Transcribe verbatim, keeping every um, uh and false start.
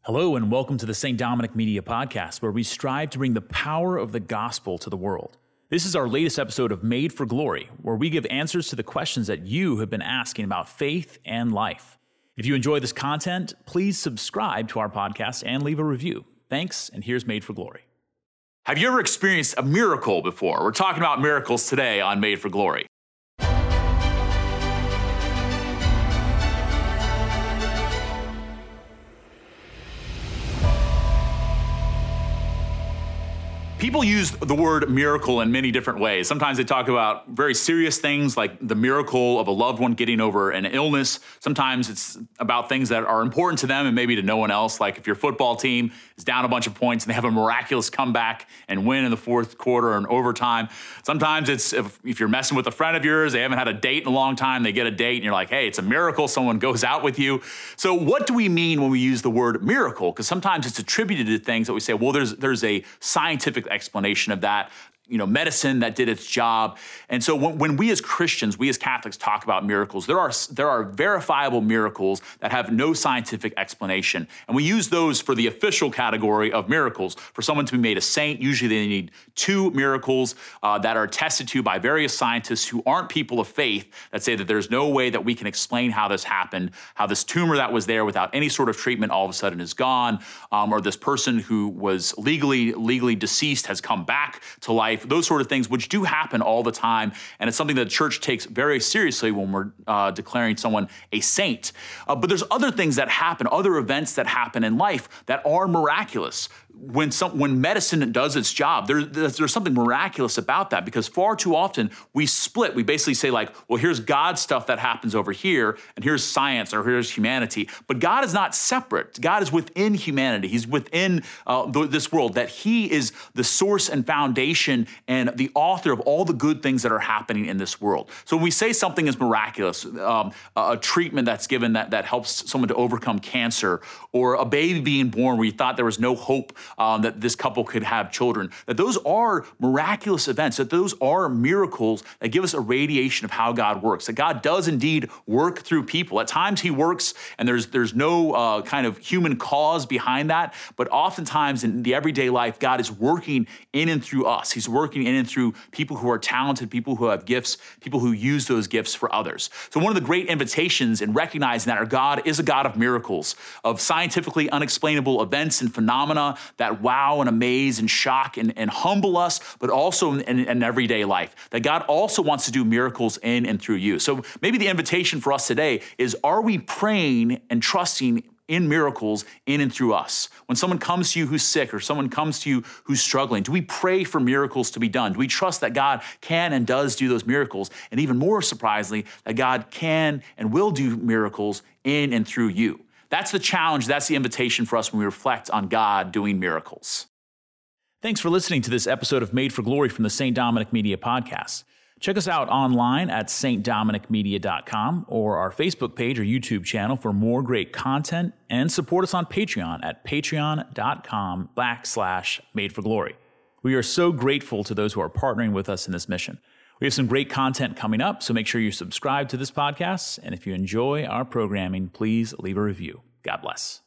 Hello and welcome to the Saint Dominic Media Podcast, where we strive to bring the power of the gospel to the world. This is our latest episode of Made for Glory, where we give answers to the questions that you have been asking about faith and life. If you enjoy this content, please subscribe to our podcast and leave a review. Thanks, and here's Made for Glory. Have you ever experienced a miracle before? We're talking about miracles today on Made for Glory. People use the word miracle in many different ways. Sometimes they talk about very serious things like the miracle of a loved one getting over an illness. Sometimes it's about things that are important to them and maybe to no one else, like if your football team is down a bunch of points and they have a miraculous comeback and win in the fourth quarter and overtime. Sometimes it's if, if you're messing with a friend of yours, they haven't had a date in a long time, they get a date and you're like, hey, it's a miracle, someone goes out with you. So what do we mean when we use the word miracle? Because sometimes it's attributed to things that we say, well, there's there's a scientific explanation of that, you know, medicine that did its job. And so when, when we as Christians, we as Catholics talk about miracles, there are there are verifiable miracles that have no scientific explanation. And we use those for the official category of miracles. For someone to be made a saint, usually they need two miracles uh, that are attested to by various scientists who aren't people of faith that say that there's no way that we can explain how this happened, how this tumor that was there without any sort of treatment all of a sudden is gone, um, or this person who was legally legally deceased has come back to life. Those sort of things, which do happen all the time. And it's something that the church takes very seriously when we're uh, declaring someone a saint. Uh, but there's other things that happen, other events that happen in life that are miraculous. When some when medicine does its job, there, there's, there's something miraculous about that, because far too often we split. We basically say like, well, here's God's stuff that happens over here, and here's science, or here's humanity. But God is not separate. God is within humanity. He's within uh, th- this world, that he is the source and foundation and the author of all the good things that are happening in this world. So when we say something is miraculous, um, a treatment that's given that, that helps someone to overcome cancer, or a baby being born where you thought there was no hope Um, that this couple could have children, that those are miraculous events, that those are miracles that give us a radiation of how God works, that God does indeed work through people. At times he works and there's there's no uh, kind of human cause behind that, but oftentimes in the everyday life, God is working in and through us. He's working in and through people who are talented, people who have gifts, people who use those gifts for others. So one of the great invitations in recognizing that our God is a God of miracles, of scientifically unexplainable events and phenomena that wow and amaze and shock and, and humble us, but also in, in, in everyday life, that God also wants to do miracles in and through you. So maybe the invitation for us today is, are we praying and trusting in miracles in and through us? When someone comes to you who's sick, or someone comes to you who's struggling, do we pray for miracles to be done? Do we trust that God can and does do those miracles? And even more surprisingly, that God can and will do miracles in and through you. That's the challenge. That's the invitation for us when we reflect on God doing miracles. Thanks for listening to this episode of Made for Glory from the Saint Dominic Media Podcast. Check us out online at s t dominic media dot com or our Facebook page or YouTube channel for more great content, and support us on Patreon at patreon.com backslash made for glory. We are so grateful to those who are partnering with us in this mission. We have some great content coming up, so make sure you subscribe to this podcast. And if you enjoy our programming, please leave a review. God bless.